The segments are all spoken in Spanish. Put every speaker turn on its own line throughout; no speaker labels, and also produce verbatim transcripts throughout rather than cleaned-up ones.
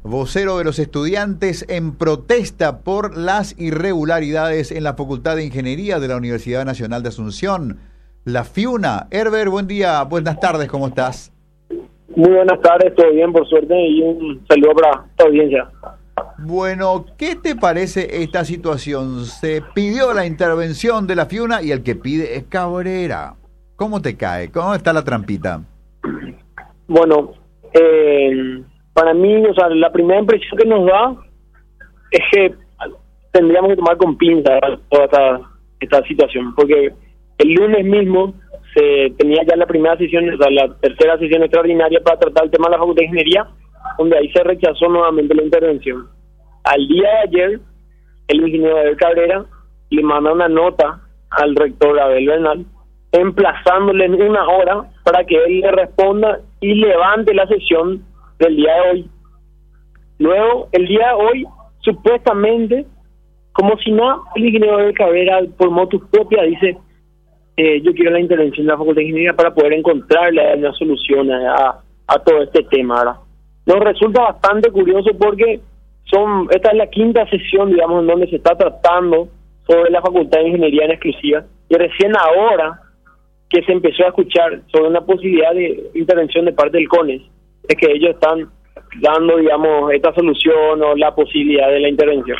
vocero de los estudiantes en protesta por las irregularidades en la Facultad de Ingeniería de la Universidad Nacional de Asunción, la FIUNA. Herbert, buen día, buenas tardes, ¿cómo estás?
Muy buenas tardes, todo bien, por suerte, y un saludo para tu audiencia.
Bueno, ¿qué te parece esta situación? Se pidió la intervención de la FIUNA y el que pide es Cabrera. ¿Cómo te cae? ¿Cómo está la trampita?
Bueno, eh, para mí, o sea, la primera impresión que nos da es que tendríamos que tomar con pinzas toda esta, esta situación, porque el lunes mismo se tenía ya la primera sesión, o sea, la tercera sesión extraordinaria para tratar el tema de la Facultad de Ingeniería, donde ahí se rechazó nuevamente la intervención. Al día de ayer, el ingeniero Abel Cabrera le manda una nota al rector Abel Bernal, emplazándole en una hora para que él le responda y levante la sesión del día de hoy. Luego, el día de hoy, supuestamente, como si no, el ingeniero Abel Cabrera, por motus propia, dice, eh, yo quiero la intervención de la Facultad de Ingeniería para poder encontrarle una solución a, a todo este tema, ¿verdad? Nos resulta bastante curioso porque son esta es la quinta sesión, digamos, en donde se está tratando sobre la Facultad de Ingeniería en exclusiva, y recién ahora que se empezó a escuchar sobre una posibilidad de intervención de parte del CONES, es que ellos están dando, digamos, esta solución o la posibilidad de la intervención.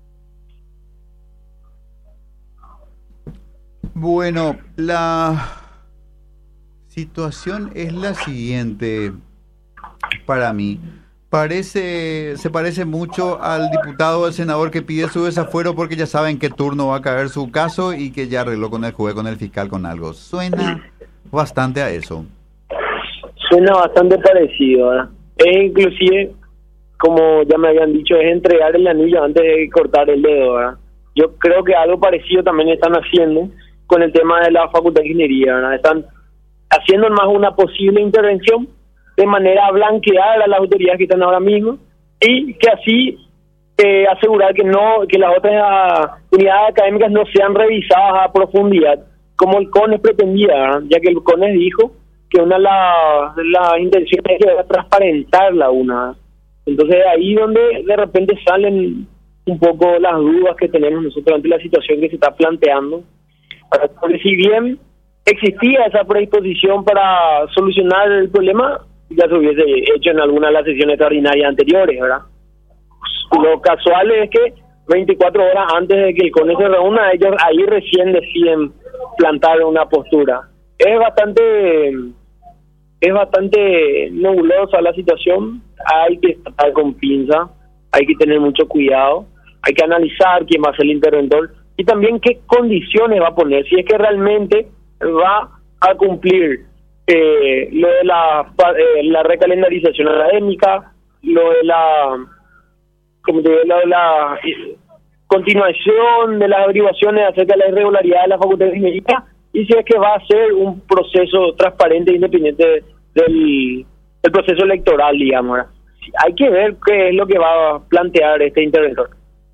Bueno, la situación es la siguiente para mí. Parece, se parece mucho al diputado o al senador que pide su desafuero porque ya saben qué turno va a caer su caso y que ya arregló con el juez, con el fiscal, con algo. Suena bastante a eso.
Suena bastante parecido, ¿verdad? Es inclusive, como ya me habían dicho, es entregar el anillo antes de cortar el dedo, ¿verdad? Yo creo que algo parecido también están haciendo con el tema de la Facultad de Ingeniería, ¿verdad? Están haciendo más una posible intervención de manera a blanquear a las autoridades que están ahora mismo y que así eh, asegurar que no que las otras uh, unidades académicas no sean revisadas a profundidad como el CONES pretendía, ¿verdad? Ya que el CONES dijo que una de las la intenciones es transparentar la una. Entonces ahí donde de repente salen un poco las dudas que tenemos nosotros ante la situación que se está planteando, porque si bien existía esa predisposición para solucionar el problema, ya se hubiese hecho en alguna de las sesiones extraordinarias anteriores, ¿verdad? Lo casual es que veinticuatro horas antes de que el CONES se reúna, ellos ahí recién deciden plantar una postura. Es bastante es bastante nebulosa la situación, hay que estar con pinza, hay que tener mucho cuidado, hay que analizar quién va a ser el interventor y también qué condiciones va a poner, si es que realmente va a cumplir Eh, lo de la eh, la recalendarización académica, lo de la como te digo, lo de la eh, continuación de las averiguaciones acerca de la irregularidad de la Facultad de Ingeniería y si es que va a ser un proceso transparente e independiente del, del proceso electoral, digamos. Hay que ver qué es lo que va a plantear este interventor.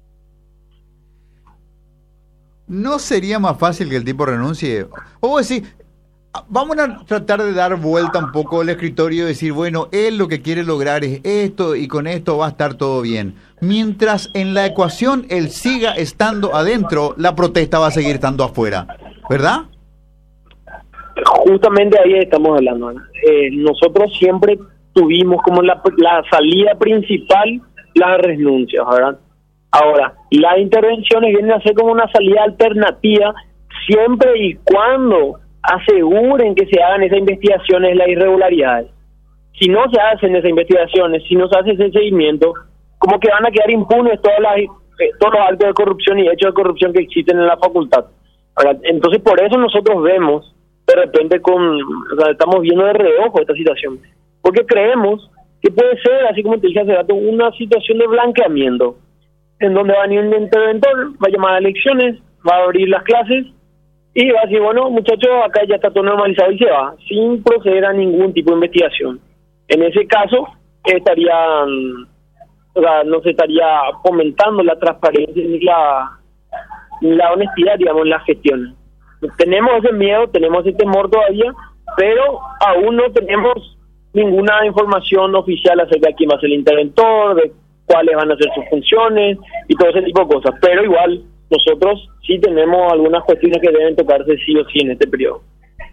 ¿No sería más fácil que el tipo renuncie? O vos decís, vamos a tratar de dar vuelta un poco al escritorio y decir, bueno, él lo que quiere lograr es esto y con esto va a estar todo bien. Mientras en la ecuación él siga estando adentro, la protesta va a seguir estando afuera, ¿verdad?
Justamente ahí estamos hablando. Eh, nosotros siempre tuvimos como la, la salida principal las renuncias, ¿verdad? Ahora, las intervenciones vienen a ser como una salida alternativa siempre y cuando aseguren que se hagan esas investigaciones, las irregularidades. Si no se hacen esas investigaciones, si no se hace ese seguimiento, como que van a quedar impunes todas las, eh, todos los actos de corrupción y hechos de corrupción que existen en la facultad. Ahora, entonces, por eso nosotros vemos, de repente, con, o sea, estamos viendo de reojo esta situación, porque creemos que puede ser, así como te dije hace rato, una situación de blanqueamiento, en donde va a venir un interventor, va a llamar a elecciones, va a abrir las clases, y va a decir, bueno, muchachos, acá ya está todo normalizado y se va, sin proceder a ningún tipo de investigación. En ese caso, estarían, o sea, no se estaría fomentando la transparencia ni la, ni la honestidad, digamos, en la gestión. Tenemos ese miedo, tenemos ese temor todavía, pero aún no tenemos ninguna información oficial acerca de quién va a ser el interventor, de cuáles van a ser sus funciones y todo ese tipo de cosas. Pero igual, nosotros sí tenemos algunas cuestiones que deben tocarse sí o sí en este periodo.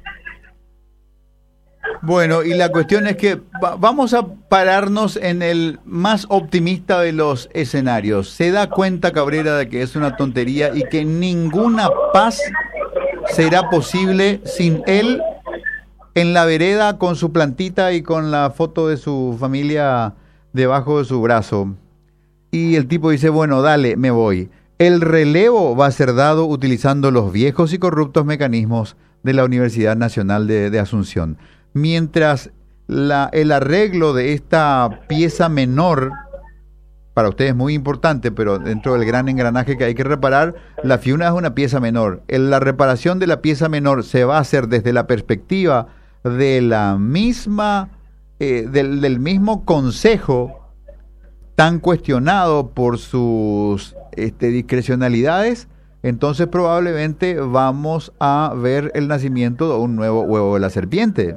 Bueno, y la cuestión es que va- vamos a pararnos en el más optimista de los escenarios. ¿Se da cuenta Cabrera de que es una tontería y que ninguna paz será posible sin él en la vereda con su plantita y con la foto de su familia debajo de su brazo? Y el tipo dice, bueno, dale, me voy. El relevo va a ser dado utilizando los viejos y corruptos mecanismos de la Universidad Nacional de, de Asunción. Mientras la, el arreglo de esta pieza menor, para ustedes muy importante, pero dentro del gran engranaje que hay que reparar, la FIUNA es una pieza menor. En la reparación de la pieza menor se va a hacer desde la perspectiva de la misma, eh, del, del mismo consejo tan cuestionado por sus este, discrecionalidades. Entonces probablemente vamos a ver el nacimiento de un nuevo huevo de la serpiente.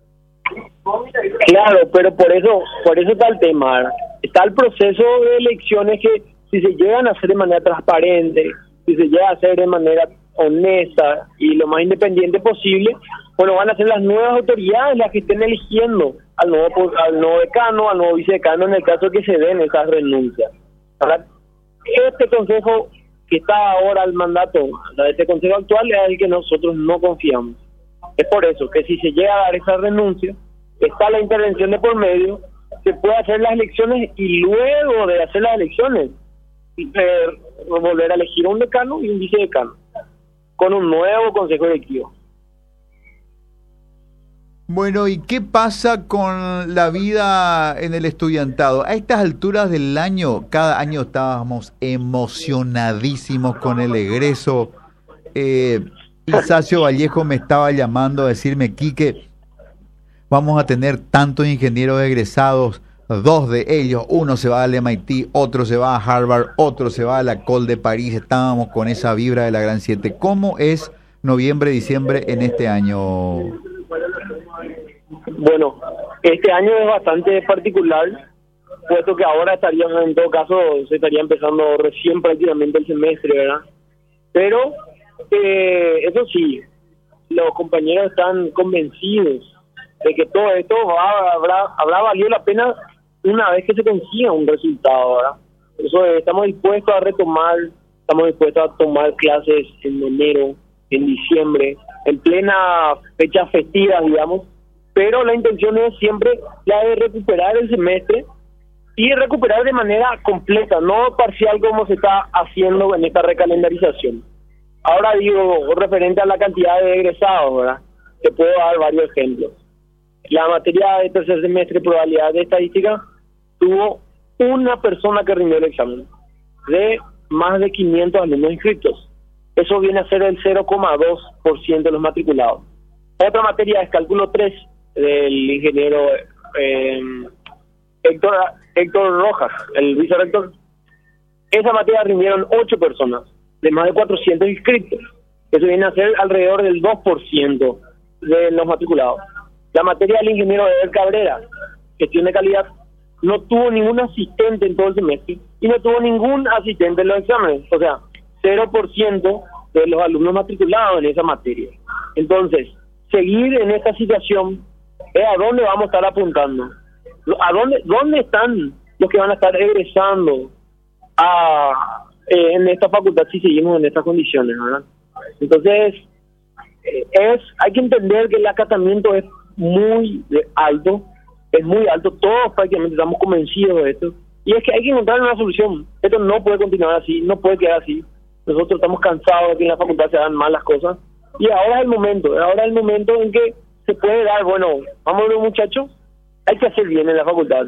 Claro, pero por eso, por eso está el tema. ¿Verdad? Está el proceso de elecciones que si se llegan a hacer de manera transparente, si se llega a hacer de manera honesta y lo más independiente posible, bueno, van a ser las nuevas autoridades las que estén eligiendo al nuevo al nuevo decano, al nuevo vicedecano en el caso que se den esas renuncias. ¿Verdad? Este consejo que está ahora al mandato, este consejo actual es el que nosotros no confiamos. Es por eso que si se llega a dar esa renuncia, está la intervención de por medio, se puede hacer las elecciones y luego de hacer las elecciones eh, volver a elegir un decano y un vicedecano con un nuevo consejo directivo.
Bueno, ¿y qué pasa con la vida en el estudiantado? A estas alturas del año, cada año estábamos emocionadísimos con el egreso. Eh, Isacio Vallejo me estaba llamando a decirme, Quique, vamos a tener tantos ingenieros egresados, dos de ellos, uno se va al M I T, otro se va a Harvard, otro se va a la École de París. Estábamos con esa vibra de la Gran Siete. ¿Cómo es noviembre, diciembre en este año?
Bueno, este año es bastante particular, puesto que ahora estaríamos, en todo caso, se estaría empezando recién prácticamente el semestre, ¿verdad? Pero, eh, eso sí, los compañeros están convencidos de que todo esto va, habrá, habrá valido la pena una vez que se consiga un resultado, ¿verdad? Por eso eh, estamos dispuestos a retomar, estamos dispuestos a tomar clases en enero, en diciembre, en plena fecha festiva, digamos, pero la intención es siempre la de recuperar el semestre y recuperar de manera completa, no parcial como se está haciendo en esta recalendarización. Ahora digo, referente a la cantidad de egresados, ¿verdad? Te puedo dar varios ejemplos. La materia de tercer semestre, probabilidad de estadística, tuvo una persona que rindió el examen, de más de quinientos alumnos inscritos. Eso viene a ser el cero coma dos por ciento de los matriculados. Otra materia es cálculo tres, del ingeniero eh, Héctor, Héctor Rojas, el vicerrector. Esa materia rindieron ocho personas, de más de cuatrocientos inscritos. Eso viene a ser alrededor del dos por ciento de los matriculados. La materia del ingeniero Eder Cabrera, gestión de calidad, no tuvo ningún asistente en todo el semestre y no tuvo ningún asistente en los exámenes. O sea, cero por ciento de los alumnos matriculados en esa materia. Entonces, seguir en esta situación es a dónde vamos a estar apuntando. ¿A dónde, dónde están los que van a estar egresando a, eh, en esta facultad si seguimos en estas condiciones, ¿verdad? Entonces, eh, es hay que entender que el acatamiento es muy alto, es muy alto, todos prácticamente estamos convencidos de esto, y es que hay que encontrar una solución. Esto no puede continuar así, no puede quedar así. Nosotros estamos cansados de que en la facultad se hagan mal las cosas, y ahora es el momento, ahora es el momento en que se puede dar, bueno, vamos a ver, muchachos, hay que hacer bien en la facultad.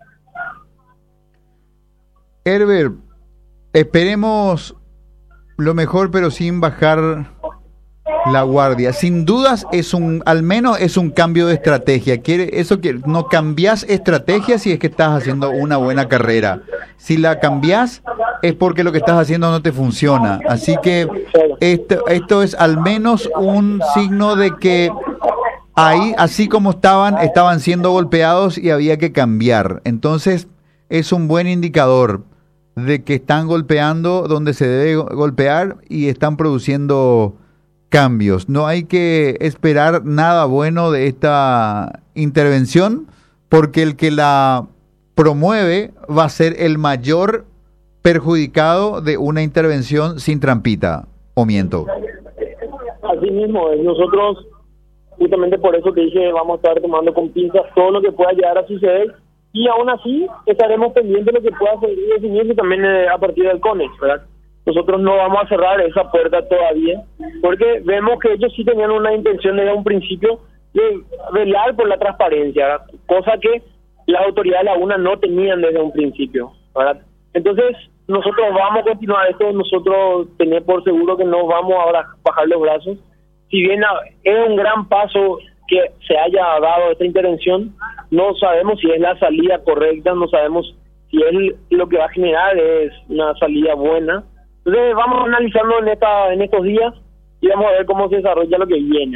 Herbert, esperemos lo mejor, pero sin bajar la guardia. Sin dudas es un, al menos es un cambio de estrategia. Quiere eso que no cambias estrategia si es que estás haciendo una buena carrera. Si la cambias es porque lo que estás haciendo no te funciona. Así que esto, esto es al menos un signo de que ahí, así como estaban, estaban siendo golpeados y había que cambiar. Entonces, es un buen indicador de que están golpeando donde se debe go- golpear y están produciendo cambios. No hay que esperar nada bueno de esta intervención, porque el que la promueve va a ser el mayor perjudicado de una intervención sin trampita, ¿o miento?
Así mismo es. Nosotros, justamente por eso te dije, vamos a estar tomando con pinzas todo lo que pueda llegar a suceder, y aún así estaremos pendientes de lo que pueda seguir definiendo también eh, a partir del CONEX, ¿verdad? Nosotros no vamos a cerrar esa puerta todavía, porque vemos que ellos sí tenían una intención desde un principio de velar por la transparencia, ¿verdad? Cosa que las autoridades de la UNA no tenían desde un principio, ¿verdad? Entonces, nosotros vamos a continuar esto, nosotros tenemos por seguro que no vamos ahora a bajar los brazos. Si bien a- es un gran paso que se haya dado esta intervención, no sabemos si es la salida correcta, no sabemos si es lo que va a generar es una salida buena. Entonces vamos analizando en esta en estos días y vamos a ver cómo se desarrolla lo que viene.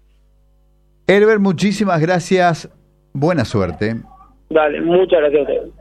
Herbert, muchísimas gracias. Buena suerte.
Dale, muchas gracias a ustedes.